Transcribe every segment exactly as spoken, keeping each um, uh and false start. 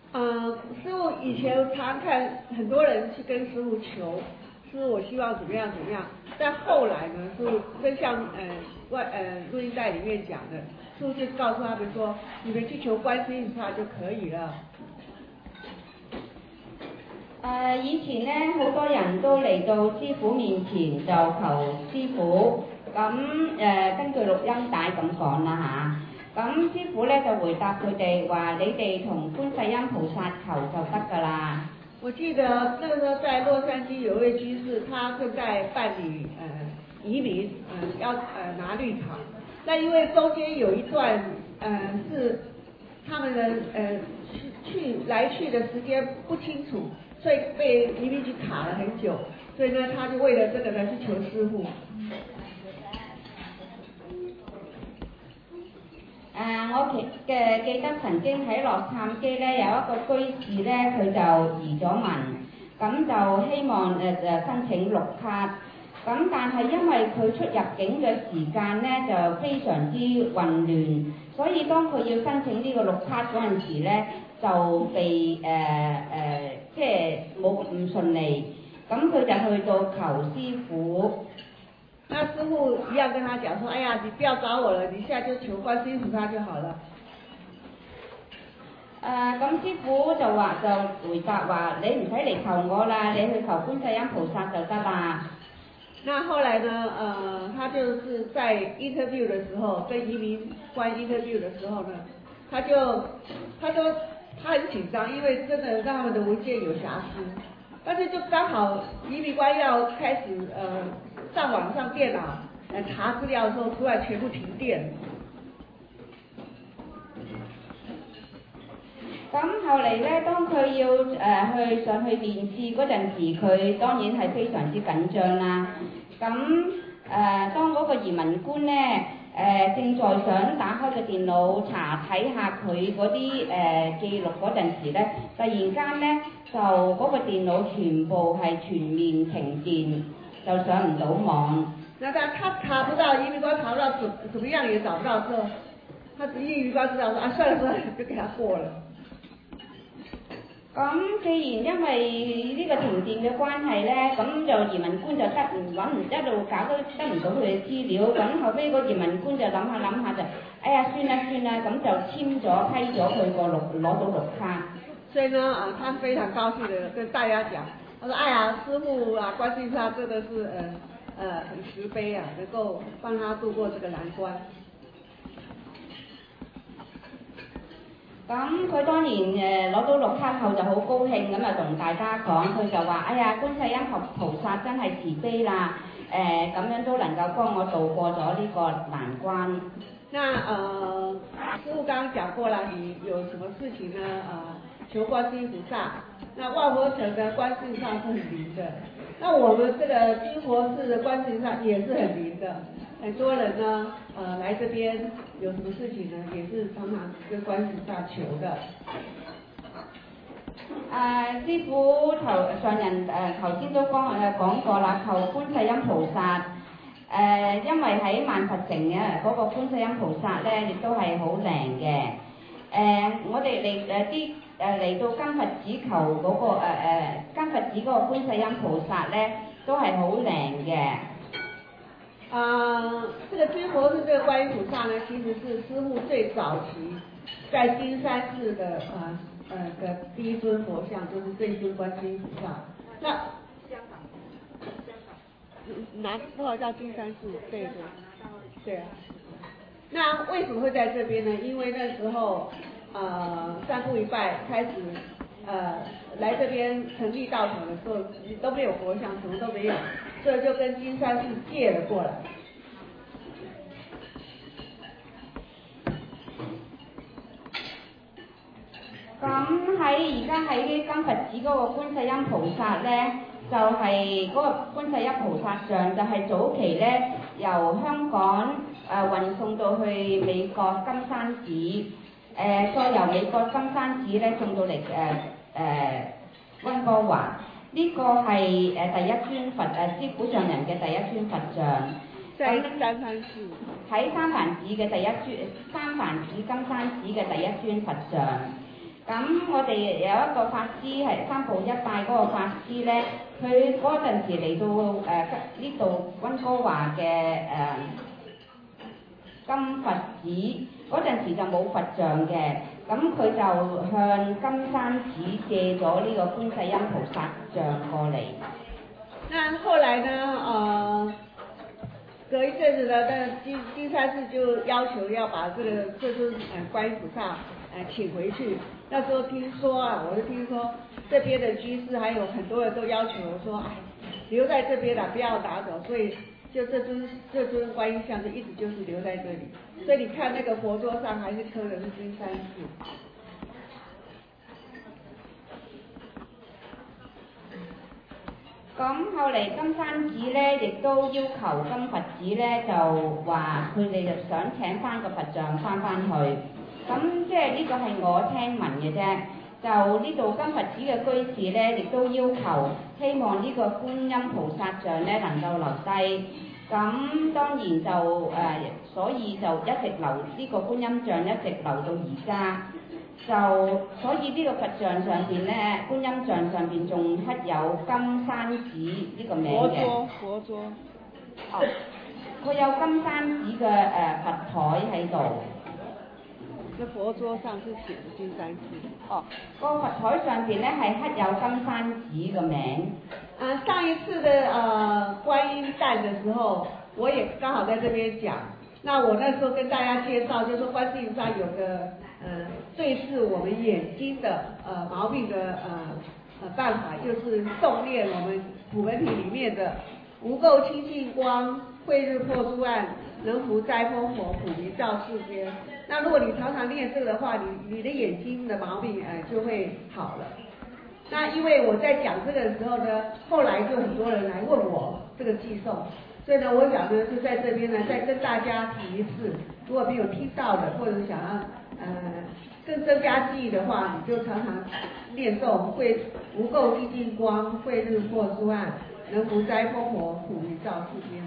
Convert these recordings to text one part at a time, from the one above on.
呃，师傅以前常看很多人去跟师傅求，师傅我希望怎么样怎么样，但后来呢，师傅就像呃外呃录音带里面讲的，师傅就告诉他们说，你们去求观世音菩萨就可以了。 誒、呃、以前咧好多人都嚟到師傅面前就求師傅，咁誒、呃、根據錄音帶咁講啦嚇，咁師傅咧就回答佢哋話：你哋同觀世音菩薩求就得㗎啦。 我記得那個時候在洛杉磯有一位居士，他正在辦理呃移民，呃要呃拿綠卡，那因為中間有一段呃是他們的呃去去來去的時間不清楚。所以被移民局卡了很久，所以呢，他就為了這個呢去求師傅。誒、 呃，我記嘅記得曾經喺洛杉磯咧有一個居士咧，佢就移咗民，咁就希望誒誒、呃、申請綠卡，咁但係因為佢出入境嘅時間咧就非常之混亂，所以當佢要申請呢個綠卡嗰陣時咧，就被誒誒、呃呃、即係冇唔順利，咁佢就去到求師傅。 那師傅一樣跟他講說：哎呀，你不要找我了，你現在就求觀世音菩薩就好了。 誒、呃，咁師傅就話就回答話：你唔使嚟求我啦，你去求觀世音菩薩就得啦。 那後來呢？呃，他就是在 interview 的時候，跟移民官 interview 的時候呢，他就他就他很緊張，因為真的讓他們的文件有瑕疵，但是就剛好移民官要開始呃上網上電腦來查資料的時候，突然全部停電。 咁後嚟咧，當佢要誒、呃、去上去面試嗰陣時，佢當然係非常之緊張啦。咁誒、呃，當嗰個移民官咧誒、呃、正在想打開個電腦查睇下佢嗰啲誒記錄嗰陣時咧，突然間咧就嗰個電腦全部係全面停電，就上唔到網。 那他他查不到，移民官查不到，怎怎麼樣也找不到之後，他移民官知道說啊，算了算了，就給他過了。 咁既然因為呢個停電嘅關係咧，咁就移民官就得唔揾唔一路搞都得唔到佢嘅資料，咁後尾個移民官就諗下諗下就，哎呀算啦算啦，咁就簽咗批咗佢個綠攞到綠卡。 所以呢，啊，他非常高興的跟大家講，他說：哎呀，師父啊，觀世音菩薩真的是呃呃很慈悲啊，能夠幫他度過這個難關。 咁佢當然誒攞到綠卡後就好高興，咁啊同大家講，佢就話：哎呀，觀世音菩薩真係慈悲啦，誒、呃、咁樣都能夠幫我渡過咗呢個難關。 那呃，師父剛剛講過了，你有什麼事情呢？呃，求觀世音菩薩。那萬佛城的觀世音菩薩是很靈的，那我們這個金佛寺的觀世音菩薩也是很靈的。很多人呢，呃，來這邊有什麼事情呢，也是常常跟觀世音菩薩求的。 誒、呃，師傅頭上人誒頭先都講誒講過啦，求觀世音菩薩誒、呃，因為喺萬佛城嘅嗰個觀世音菩薩咧，亦都係好靈嘅。誒、呃，我哋嚟誒啲誒嚟到金佛寺求嗰、那個誒誒、呃、金佛寺嗰個觀世音菩薩咧，都係好靈嘅。 啊、呃，這個金佛寺這個觀音菩薩呢，其實是師父最早期在金山寺的啊呃的第一尊佛像，就是這尊觀世音菩薩。那香港，香港，拿不好叫金山寺，對對，對啊。那為什麼會在這邊呢？因為那時候呃三步一拜開始呃來這邊成立道場的時候，都沒有佛像，什麼都沒有。所以就跟金山寺借了過來。 咁喺而家喺金佛寺嗰個觀世音菩薩咧，就係、是、嗰個觀世音菩薩像，就係早期咧由香港誒、呃、運送到去美國金山寺，誒、呃、再由美國金山寺咧送到嚟誒誒溫哥華。呢個係誒第一尊佛誒師父上人嘅第一尊佛像， 喺三藩市， 喺三藩市嘅第一尊三藩市金山寺嘅第一尊佛像。 咁我哋有一個法師係三步一拜嗰個法師咧，佢嗰陣時嚟到誒呢度溫哥華嘅誒金佛寺嗰陣時就冇佛像嘅，咁佢就向金山寺借咗呢個觀世音菩薩像過嚟。 那後來呢，呃，隔一陣子呢，那金金山寺就要求要把這個這尊呃觀音菩薩呃請回去。那時候聽說啊，我就聽說這邊的居士還有很多人都要求說，哎，留在這邊啦，不要拿走，所以就這尊這尊觀音像就一直就是留在這裡。所以你看那個佛桌上還是刻的是金山寺。 咁後嚟金山寺咧，亦都要求金佛寺咧，就話佢哋就想請翻個佛像翻翻去。咁即係呢個係我聽聞嘅啫。就呢度金佛寺嘅居士咧，亦都要求希望呢個觀音菩薩像咧能夠留低。咁當然就誒、呃，所以就一直留呢、這個觀音像一直留到而家。就所以呢個佛像上邊咧，觀音像上邊仲刻有金山寺呢個名嘅。 佛桌，佛桌。 哦，佢有金山寺嘅誒佛台喺度。 個佛桌上是寫的金山寺。 哦，個佛台上邊咧係刻有金山寺嘅名。 啊，上一次的呃觀音誕的時候，我也剛好在這邊講。那我那時候跟大家介紹，就是說觀世音上有個呃對治我們眼睛的呃毛病的呃呃辦法，就是誦念我們普門品裡面的無垢清淨光，慧日破諸暗，能伏災風火，普明照世間。那如果你常常念這個的話，你你的眼睛的毛病呃就會好了。那因為我在講這個的時候呢，後來就很多人來問我這個寄送。所以呢，我想呢，就在這邊呢，再跟大家提一次，如果沒有聽到的，或者想要呃更增加記憶的話，你就常常念誦會無垢清淨光，慧日破諸暗，能伏災風火，普明照世間。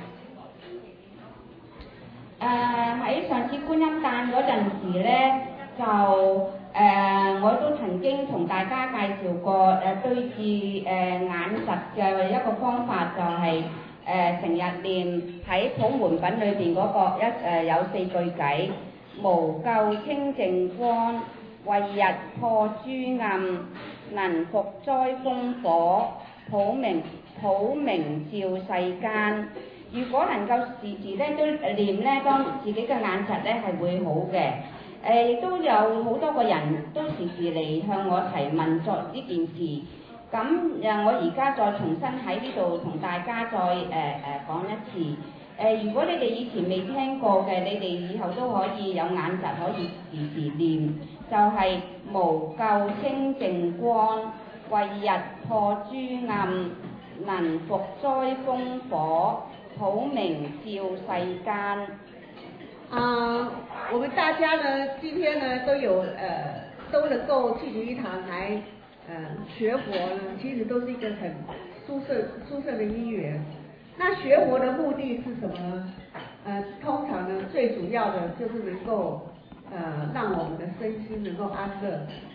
誒喺、呃、上次觀音誕嗰陣時咧，就誒、呃、我都曾經同大家介紹過誒、呃、對治誒、呃、眼疾嘅一個方法，就係、是。誒成日念喺普門品裏邊嗰個一誒、呃、有四句偈，無垢清淨光，慧日破諸暗，能伏災風火，普明普明照世間。如果能夠時時咧都念咧，當自己嘅眼疾咧係會好嘅。誒、呃、亦都有好多個人都時時嚟向我提問作呢件事。咁誒，我而家再重新喺呢度同大家再誒誒、呃、講一次。誒、呃，如果你哋以前未聽過嘅，你哋以後都可以有眼疾可以時時念，就係、是、無垢清淨光，慧日破諸暗，能伏災風火，普明照世間。 啊，我們大家呢，今天呢都有誒、呃，都能夠聚集一堂來。呃，學佛呢，其實都是一個很殊勝、殊勝的因緣。那學佛的目的是什麼呢？呃，通常呢，最主要的就是能夠，呃，讓我們的身心能夠安樂。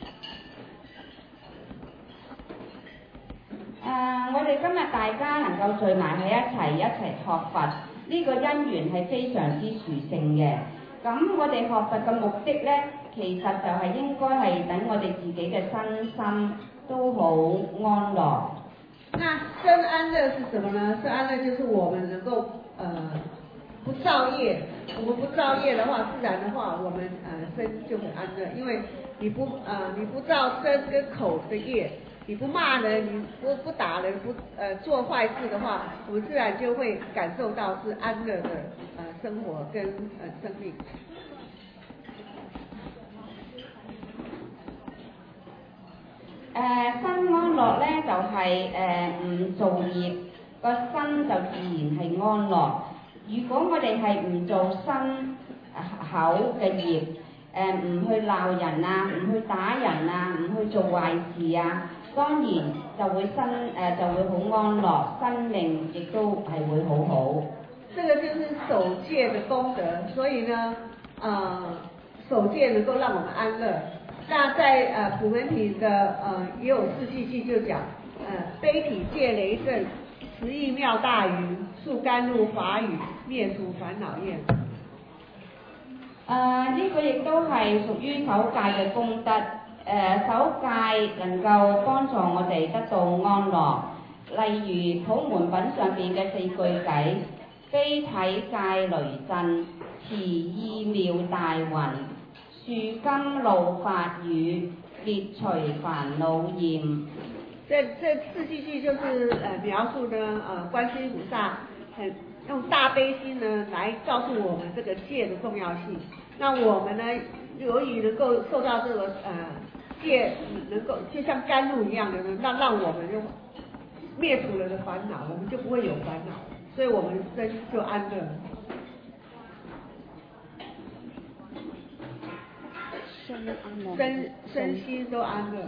誒、呃，我哋今日大家能夠聚埋喺一齊，一齊學佛，呢、這個因緣係非常之殊勝嘅。咁我哋學佛嘅目的呢，其實就係應該係等我哋自己嘅身心都好安樂。 那身安樂是什麼呢？身安樂就是我們能夠呃不造業，我們不造業的話，自然的話，我們呃身就很安樂，因為你不呃你不造身跟口的業，你不罵人，你不不打人，不呃做壞事的話，我們自然就會感受到是安樂的呃生活跟呃生命。 誒、呃、身安樂咧就係誒唔做業，個身就自然係安樂。如果我哋係唔做身口嘅業，誒唔去鬧人啊，唔去打人啊，唔去做壞事啊，當然就會身誒、呃、就會好安樂，生命亦都係會好好。 這個就是守戒的功德，所以呢，呃，守戒能夠讓我們安樂。 那在呃普门品的呃也有四句句就讲，呃悲体戒雷震，十意妙大云，速甘露法雨，灭除煩惱焰。 誒呢、這個亦都係屬於守戒嘅功德。誒、呃、守戒能夠幫助我哋得到安樂。例如普門品上邊嘅四句偈：悲體戒雷震，慈意妙大雲，樹甘露法雨，滅除煩惱焰。 这这四句句就是呃描述呢呃觀世音菩薩很用大悲心呢來告訴我們這個戒的重要性。那我們呢由於能夠受到這個呃戒，能夠就像甘露一樣的呢，讓讓我們就滅除了的煩惱，我們就不會有煩惱，所以我們身就安樂。身身心都安樂。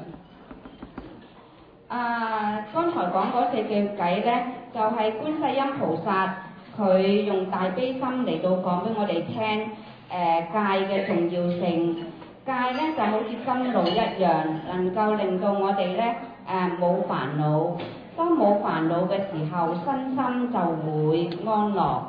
啊，剛才講嗰四句偈呢，就係、是、觀世音菩薩佢用大悲心嚟到講俾我哋聽，誒、呃、戒嘅重要性。戒呢就好似甘露一樣，能夠令到我哋呢誒冇煩惱。當冇煩惱嘅時候，身心就會安樂。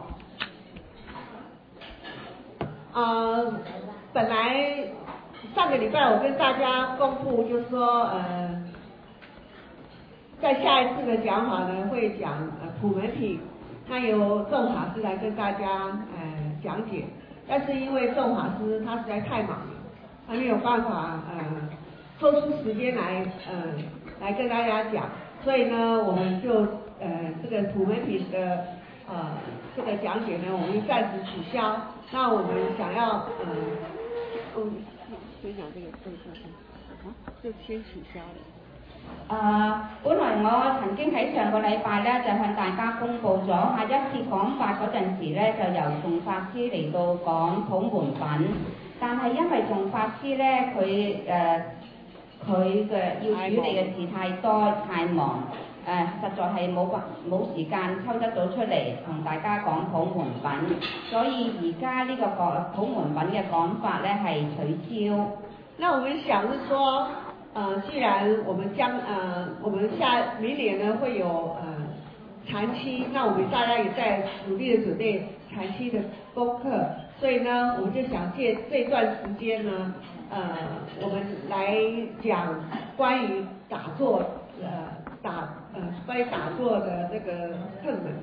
呃，本來上個禮拜我跟大家公布，就是說，呃。在下一次的講法呢，會講呃普門品，那由眾法師來跟大家呃講解。但是因為眾法師他實在太忙了，他沒有辦法呃抽出時間來呃來跟大家講，所以呢，我們就呃這個普門品的呃這個講解呢，我們就暫時取消。那我們想要呃，嗯，先講這個這個部分，啊，就先取消了。 誒、呃，本來我曾經喺上個禮拜咧就向大家公佈咗下一次講法嗰陣時咧，就由頌法師嚟到講普門品，但係因為頌法師咧佢誒佢嘅要處理嘅事太多太忙，誒、呃、實在係冇冇時間抽得到出嚟同大家講普門品，所以而家呢個講普門品嘅講法咧係取消。 那我們想是說。呃，既然我們將呃，我們下明年呢會有呃禪期，那我們大家也在努力的準備禪期的功課，所以呢，我們就想借這段時間呢，呃，我們來講關於打坐，呃，打呃關於打坐的這個竅門。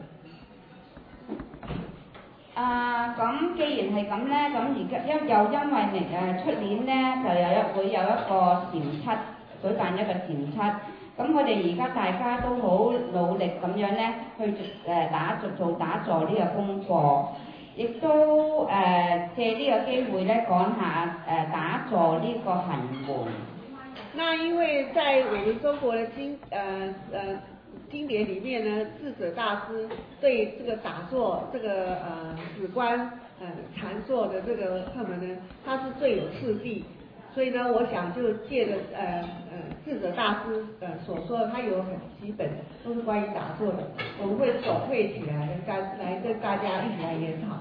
啊，咁既然係咁咧，咁而家因又因為明誒出年咧就有一會有一個禪七，舉辦一個禪七，咁我哋而家大家都好努力咁樣咧去誒打做做打坐呢個功課，亦都誒、呃、借呢個機會咧講下誒、呃、打坐呢個行門。 那因為在我們中國的經呃呃經典裡面呢，智者大師對這個打坐、這個呃止觀、呃禪坐的這個竅門呢，他是最有次第，所以呢，我想就借着呃呃智者大師呃所說的，他有很幾本都是關於打坐的，我們會手繪起來，跟大來跟大家一起來研討。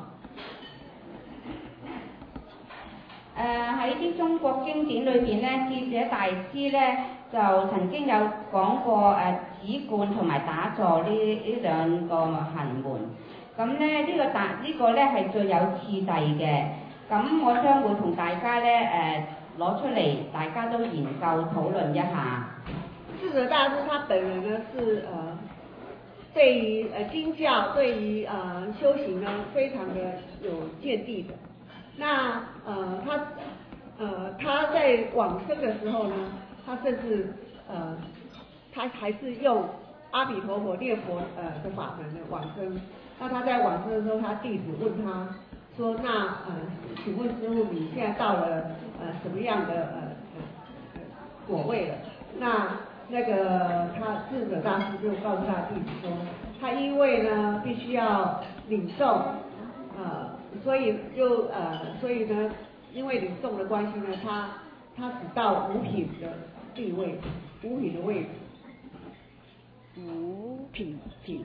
誒喺啲中國經典裏邊咧，智者大師咧就曾經有講過誒止觀同埋打坐呢呢兩個行門。咁咧呢個打呢個咧係最有次第嘅。咁我將會同大家咧誒攞出嚟，大家都研究討論一下。 智者大師他本人呢是呃對於呃經教對於呃修行呢非常的有見地的。那呃他呃他在往生的時候呢，他甚至呃他還是用阿彌陀佛念佛呃的法門的往生。那他在往生的時候，他弟子問他說：那呃請問師父，你現在到了呃什麼樣的呃呃果位了？那那個他智者大師就告訴他弟子說，他因為呢必須要領眾呃。所以就呃，所以呢，因為領眾的關係呢，他他只到五品的地位，五品的位置，五品品。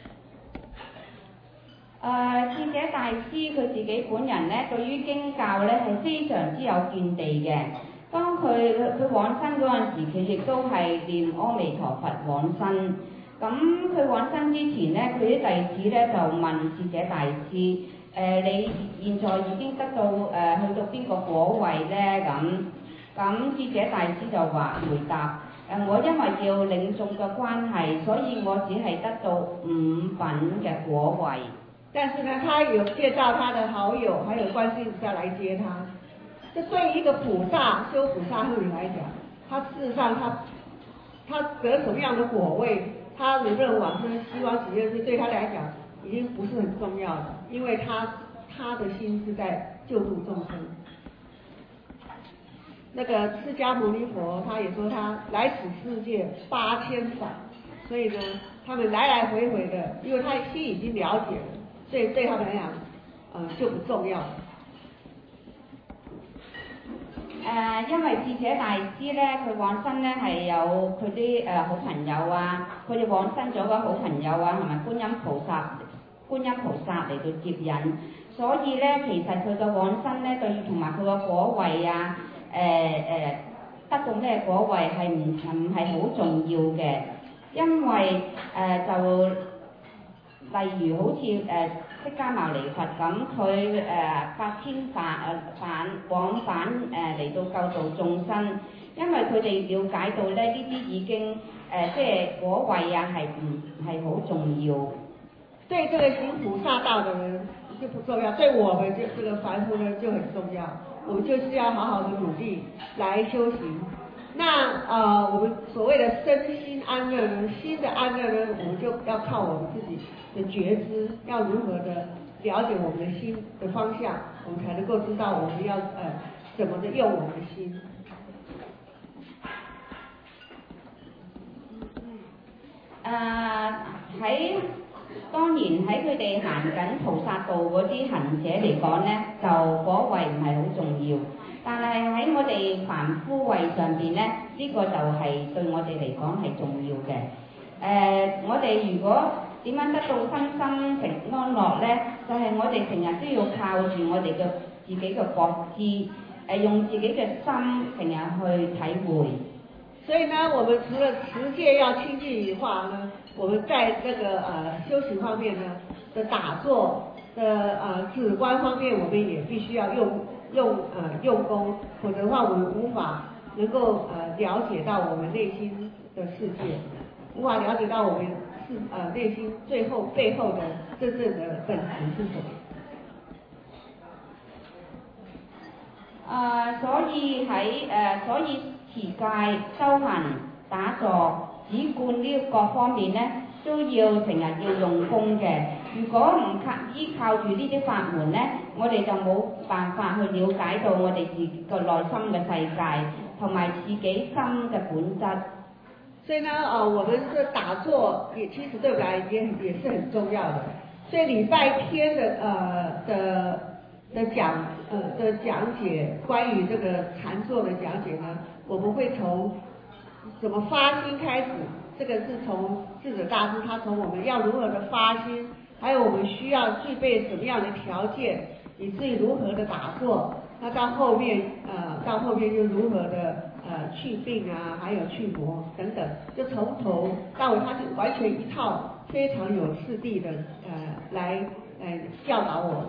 誒，智者大師佢自己本人咧，對於經教咧係非常之有見地嘅。 當佢佢往生嗰陣時，佢亦都係念阿彌陀佛往生。咁佢往生之前咧，佢啲弟子咧就問智者大師：誒、呃、你現在已經得到誒、呃、去到邊個果位咧？咁咁智者大師就話回答：誒、呃、我因為要領眾嘅關係，所以我只係得到五品嘅果位。 但是呢，他有介紹他的好友，還有觀世音菩薩來接他。這對於一個菩薩修菩薩行人來講，他事實上他他得什麼樣的果位，他能不能往生西方極樂世界，對他來講已經不是很重要的，因為他他的心是在救度眾生。那個釋迦牟尼佛他也說他來此世界八千返，所以呢，他們來來回回的，因為他心已經了解了，所以對他們來講，呃就不重要。 誒、呃，因為智者大師咧，佢往生咧係有佢啲誒好朋友啊，佢哋往生咗個好朋友啊，同埋觀音菩薩、觀音菩薩嚟到接引，所以咧其實佢嘅往生咧對同埋佢個果位啊，誒、呃、誒得到咩果位係唔唔係好重要嘅，因為誒、呃、就例如好似誒。呃釋迦牟尼佛咁，佢誒八千返誒返往返誒嚟到救度眾生，因為佢哋了解到咧呢啲已經誒、呃、即係果位啊係唔係好重要。 對這個行菩薩道的人就不重要，對我們這這個凡夫呢就很重要，我們就是要好好的努力來修行。那呃我們所謂的身心安樂呢，心的安樂呢，我們就要靠我們自己的覺知，要如何的了解我們的心的方向，我們才能夠知道我們要呃怎麼的用我們的心。 誒喺、呃、當然喺佢哋行緊菩薩道嗰啲行者嚟講咧，就果位唔係好重要。但係喺我哋凡夫位上邊咧，呢、這個就係對我哋嚟講係重要嘅。誒、呃，我哋如果點樣得到身心成安樂咧？就係、是、我哋成日都要靠住我哋嘅自己嘅覺知，誒、呃、用自己嘅心成日去體會。 所以呢，我們除了持戒要清淨以外呢，我們在這個呃修行方面呢的打坐的呃止觀方面，我們也必須要用用呃用功，否則的話我們無法能夠呃了解到我們內心的世界，無法了解到我們是呃內心最後背後的真正的本質是什麼。 啊、呃，所以喺誒、呃，所以持戒、修行、打坐、止觀呢各方面咧，都要成日要用功嘅。如果唔靠依靠住呢啲法門咧，我哋就冇辦法去了解到我哋自己個內心嘅世界，同埋自己心嘅本質。 所以呢，呃，我們這打坐也其實對我來也也是很重要的。所以禮拜天的呃的的講呃的講解，關於這個禪坐的講解呢，我們會從怎麼發心開始。這個是從智者大師他從我們要如何的發心，還有我們需要具備什麼樣的條件，以至於如何的打坐。那到後面呃到後面又如何的呃去病啊，還有去魔等等，就從頭到尾，他就完全一套非常有次第的呃來來教導我們。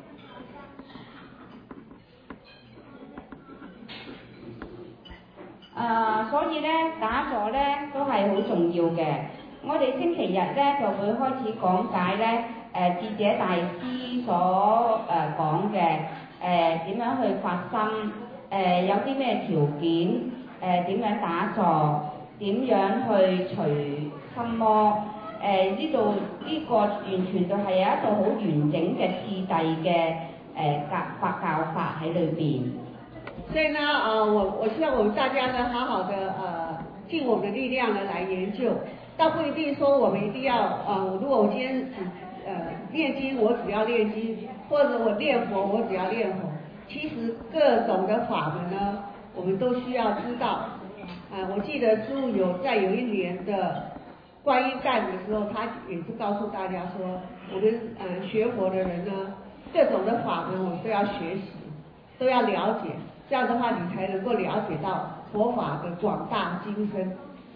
誒、呃，所以咧打坐咧都係好重要嘅。我哋星期日咧就會開始講解咧誒智者大師所誒、呃、講嘅誒點樣去發心，誒、呃、有啲咩條件，誒、呃、點樣打坐，點樣去除心魔。誒呢度呢個完全就係有一個好完整嘅次第嘅誒教法教法喺裏邊。 所以呢，呃，我我希望我們大家呢，好好的呃，盡我們的力量呢來研究。倒不一定說我們一定要，呃，如果我今天只呃念經，我只要念經，或者我念佛，我只要念佛。其實各種的法門呢，我們都需要知道。呃，我記得師父有在有一年的觀音誕的時候，他也是告訴大家說，我們呃學佛的人呢，各種的法門我們都要學習，都要了解。 这样的话你才能够了解到佛法的广大精深。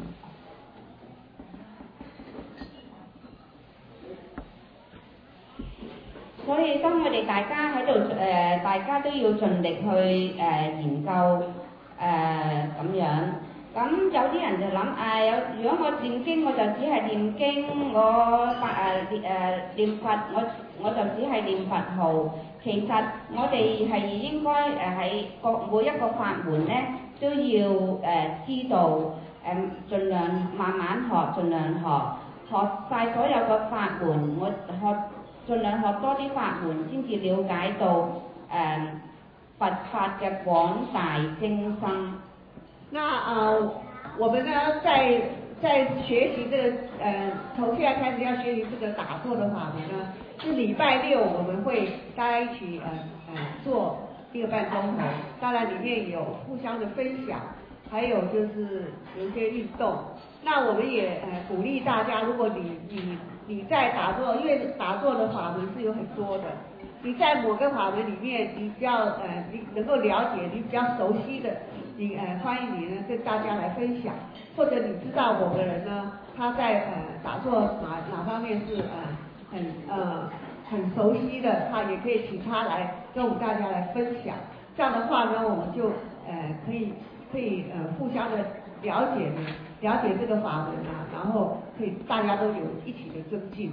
所以當我哋大家喺度誒，大家都要盡力去誒、呃、研究誒咁、呃、樣。咁有啲人就諗誒，有、呃、如果我念經，我就只係念經，我法誒誒念佛，我我就只係念佛號。其實我哋係應該誒喺各每一個法門咧，都要誒、呃、知道誒、呃，盡量慢慢學，盡量學，學晒所有嘅法門，我學。盡量學多啲法門，先至了解到誒、呃、佛法嘅廣大精深。 那呃，我們呢，在在學習這個呃，從現在開始要學習這個打坐的法門呢，是禮拜六我們會大家一起呃呃做一個半鐘頭，當然裡面有互相的分享，還有就是有一些運動。那我們也呃鼓勵大家，如果你你你在打坐，因為打坐的法門是有很多的，你在某個法門裡面，你比較呃你能夠了解，你比較熟悉的，你呃歡迎你呢跟大家來分享，或者你知道某個人呢，他在呃打坐哪哪方面是呃很呃很熟悉的，他也可以請他來跟我們大家來分享。這樣的話呢，我們就呃可以可以呃互相的了解呢。了解這個法門啊，然後可以大家都有一起的增進。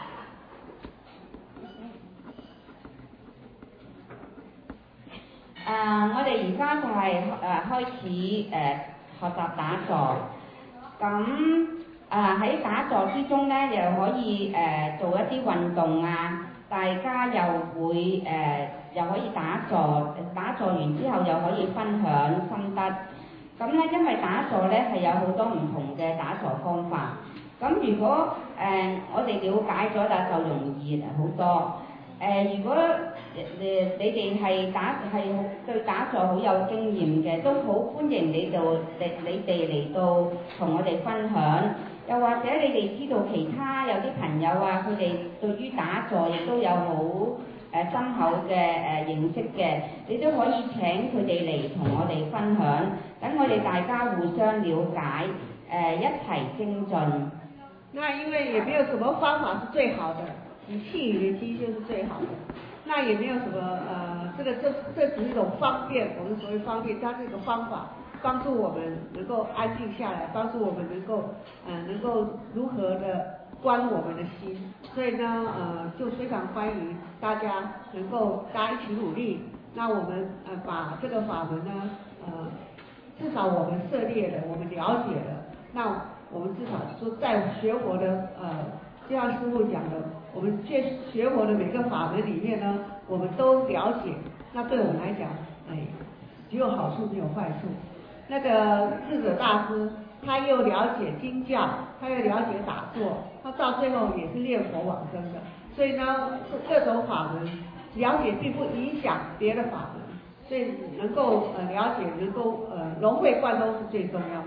誒、呃，我哋而家就係、是、誒、呃、開始誒、呃、學習打坐。咁誒喺打坐之中咧，又可以誒、呃、做一啲運動啊，大家又會誒、呃、又可以打坐，打坐完之後又可以分享心得。咁咧，因為打坐咧係有好多唔同嘅打坐方法。咁如果誒、呃、我哋了解咗啦，就容易好多。誒、呃，如果誒、呃、你哋係打係對打坐好有經驗嘅，都好歡迎你到你你哋嚟到同我哋分享。又或者你哋知道其他有啲朋友啊，佢哋對於打坐亦都有好誒深厚嘅誒、呃、認識嘅，你都可以請佢哋嚟同我哋分享，等我哋大家互相了解，誒、呃、一齊精進。 那因為也沒有什麼方法是最好的，以氣與機就是最好的。那也沒有什麼呃，這個這這只是一種方便，我們所謂方便，它是一個方法，幫助我們能夠安靜下來，幫助我們能夠呃能夠如何的觀我們的心。所以呢，呃，就非常歡迎大家能夠大家一起努力。那我們呃把這個法門呢，呃，至少我們涉獵了，我們了解了，那我們至少說在學佛的呃，就像師父講的，我們學學佛的每個法門裡面呢，我們都了解。那對我們來講，哎，只有好處沒有壞處。那個智者大師，他又了解經教，他又了解打坐，他到最後也是念佛往生的。所以呢，各種法門了解並不影響別的法門，所以能夠呃了解，能夠呃融會貫通是最重要的。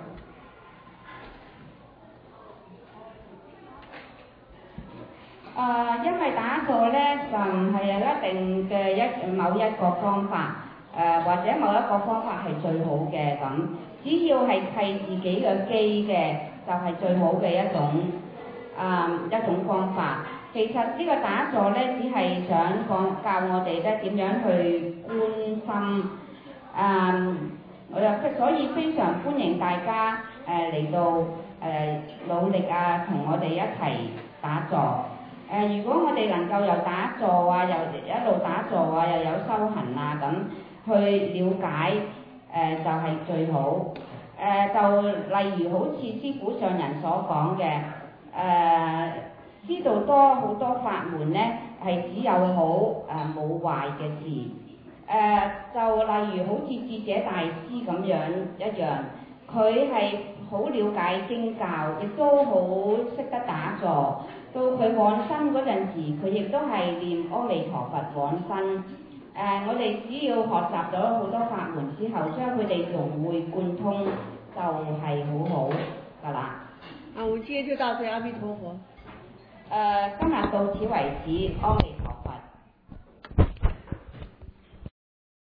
誒、呃，因為打坐咧就唔係有一定嘅一某一個方法，誒、呃、或者某一個方法係最好嘅咁，只要係契自己嘅機嘅，就係、是、最好嘅一種啊、呃、一種方法。其實呢個打坐咧，只係想講教我哋咧點樣去觀心，啊，我又所以非常歡迎大家誒嚟、呃、到誒、呃、努力啊，同我哋一齊打坐。誒、呃，如果我哋能夠又打坐啊，又一路打坐啊，又有修行啊，咁去了解誒、呃、就係、是、最好。誒、呃、就例如好似師父上人所講嘅，誒、呃、知道多好多法門咧，係只有好誒冇壞嘅事。誒、呃、就例如好似智者大師咁樣一樣，佢係好了解經教，亦都好識得打坐。到佢往生嗰陣時，佢亦都係念阿彌陀佛往生。誒、呃，我哋只要學習咗好多法門之後，將佢哋融會貫通，就係、是、好好㗎啦。 啊，我們今天就到這，阿彌陀佛。 誒、呃，今日到此為止，阿彌陀佛。